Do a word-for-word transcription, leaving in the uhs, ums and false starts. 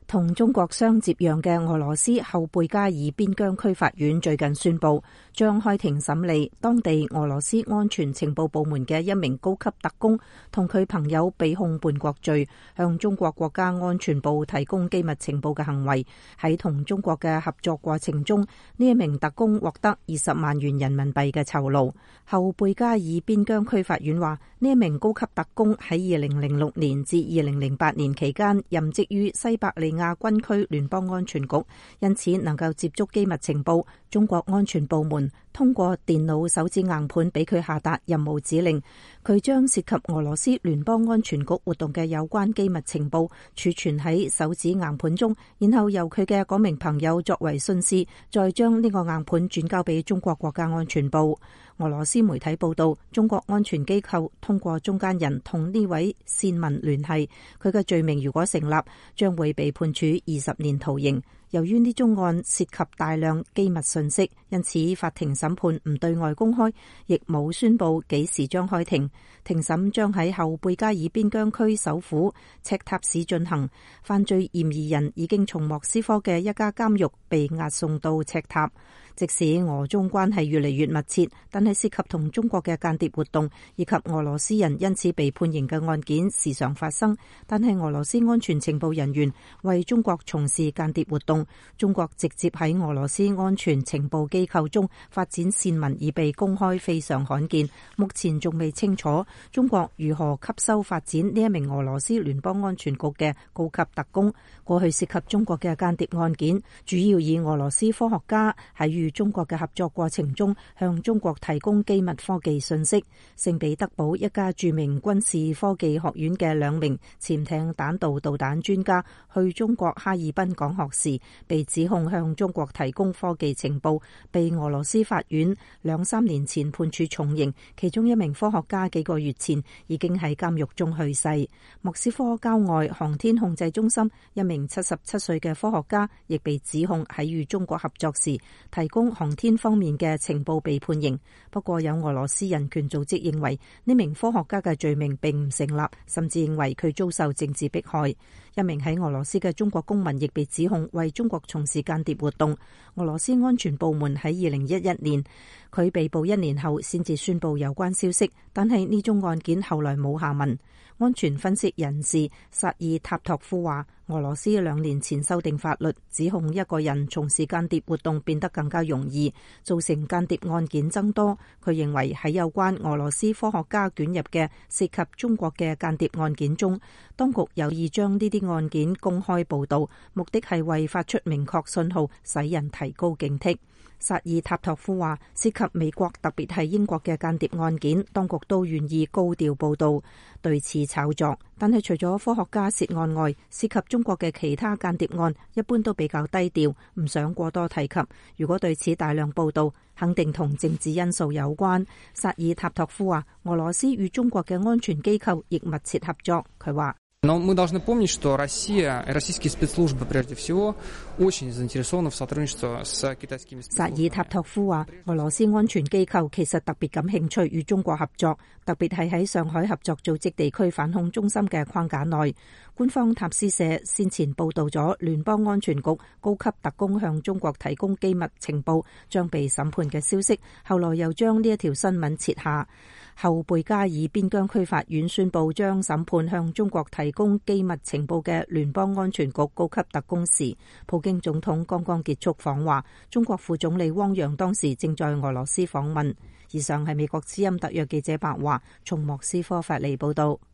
同中國相接壤嘅俄羅斯後貝加爾邊疆區法院最近宣布，將開庭審理當地俄羅斯安全情報部門嘅一名高級特工同佢朋友被控叛國罪，向中國國家安全部提供機密情報嘅行為。喺同中國嘅合作過程中，呢一名特工獲得二十萬元人民幣嘅酬勞。後貝加爾邊疆區法院話，呢一名高級特工喺二零零六年至二零零八年期間任職於西伯利亞軍區聯邦安全局，因此能夠接觸機密情報。中國安全部門通過電腦手指硬盤俾佢下達任務指令，佢將涉及俄羅斯聯邦安全局活動嘅有關機密情報儲存喺手指硬盤中，然後由佢嘅嗰名朋友作為信使，再將呢個硬盤轉交俾中國國家安全部。俄羅斯媒體報道，中國安全機構通過中間人同呢位線民聯繫，佢嘅罪名如果成立，將會被判處二十年徒刑。由於呢宗案涉及大量機密信息，因此法庭審判唔對外公開，亦冇宣布幾時將開庭。庭審將喺後貝加爾邊疆區首府赤塔市進行。犯罪嫌疑人已經從莫斯科嘅一家監獄被押送到赤塔。即使俄中關係越嚟越密切，但係涉及同中國嘅間諜活動以及俄羅斯人因此被判刑嘅案件時常發生。但係俄羅斯安全情報人員為中國從事間諜活動，中國直接喺俄羅斯安全情報機構中發展線民已被公開，非常罕見。目前仲未清楚中國如何吸收發展呢一名俄羅斯聯邦安全局嘅高級特工。過去涉及中國嘅間諜案件，主要以俄羅斯科學家喺與中國嘅合作過程中向中國提供機密科技信息。聖彼得堡一家著名軍事科技學院嘅兩名潛艇彈道導彈專家去中國哈爾濱講學時，被指控向中國提供科技情報，被俄羅斯法院兩三年前判處重刑。其中一名科學家幾個月前已經喺監獄中去世。莫斯科郊外航天控制中心一名七十七歲嘅科學家亦被指控喺與中國合作時提供航天方面嘅情報，被判刑。不過有俄羅斯人權組織認為呢名科學家嘅罪名並唔成立，甚至認為佢遭受政治迫害。一名喺俄羅斯嘅中國公民亦被指控為中國從事間諜活動。俄羅斯安全部門喺二零一一年，佢被捕一年後先至宣布有關消息，但係呢宗案件後來冇下文。安全分析人士薩爾塔托夫話，俄羅斯兩年前修訂法律，指控一個人從事間諜活動變得更加容易，造成間諜案件增多。佢認為喺有關俄羅斯科學家捲入嘅涉及中國嘅間諜案件中，當局有意將呢啲案件公開報導，目的係為發出明確信號，使人提高警惕。薩爾塔托夫話，涉及美國特別係英國嘅間諜案件，當局都願意高調報導，對此炒作。但係除咗科學家涉案外，涉及中國嘅其他間諜案一般都比較低調，唔想過多提及。如果對此大量報導，肯定同政治因素有關。薩爾塔托夫話，俄羅斯與中國嘅安全機構亦密切合作。佢話， Но мы должны помнить, что Россия, российские спецслужбы прежде всего очень заинтересованы в сотрудничестве с китайскими спецслужбами. 薩爾塔托夫話，俄羅斯安全機構其實特別感興趣與中國合作，特別係喺上海合作組織地區反恐中心嘅框架內。官方塔斯社先前報導咗聯邦安全局高級特工向中國提供機密情報將被審判嘅消息，後來又將呢一條新聞撤下。後貝加爾邊疆區法院宣布將審判向中國提供機密情報嘅聯邦安全局高級特工時，普京總統剛剛結束訪華，中國副總理汪洋當時正在俄羅斯訪問。以上係美國之音特約記者白華從莫斯科發嚟報道。